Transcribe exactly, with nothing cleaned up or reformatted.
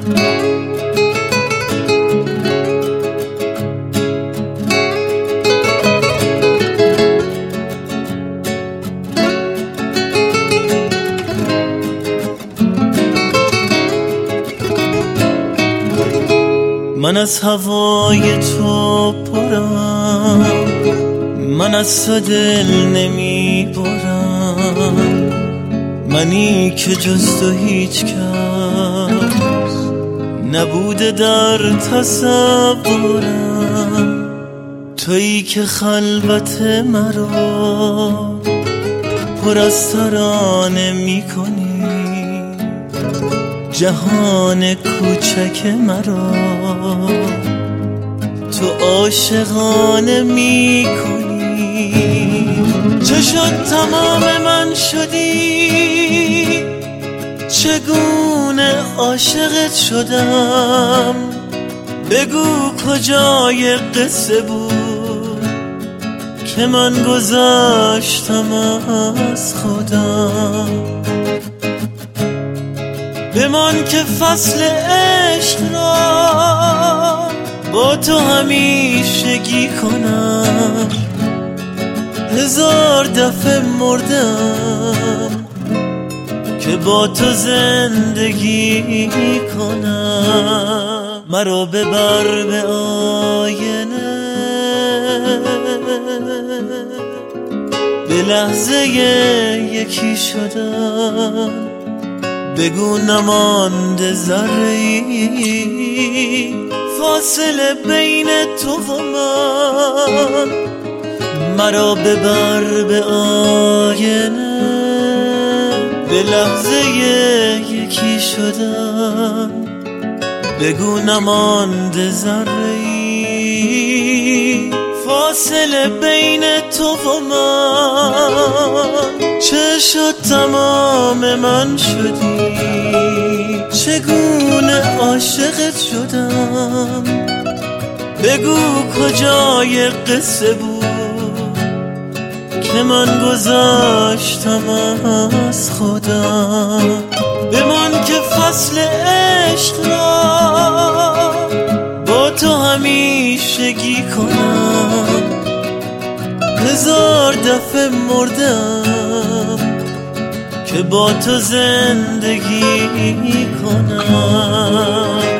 من از هوای تو پرم، من از تو دل نمی برم، منی که جز تو هیچ کس نبوده در تصورم، تویی که خلوت مرا پر از ترانه می کنی، جهان کوچک مرا تو عاشقانه می کنی. چه شد تمام من شدی، چگونه عاشقت شدم، بگو کجای قصه بود که من گذشتم از خودم. بمان که فصل عشق را با تو همیشگی کنم، هزار دفعه مردم که با تو زندگی کنم. مرا ببر به آینه، به لحظه یکی شدن، بگو نمانده ذره‌ای فاصله بین تو و من. مرا ببر به آینه، به لحظه یکی شدن، بگو نمانده ذره‌ای فاصله بین تو و من. چه شد تمام من شدی، چگونه عاشقت شدم، بگو کجای قصه بود که من گذشتم از خودم. بمان که فصل عشق را با تو همیشگی کنم، هزار دفعه مردم که با تو زندگی کنم.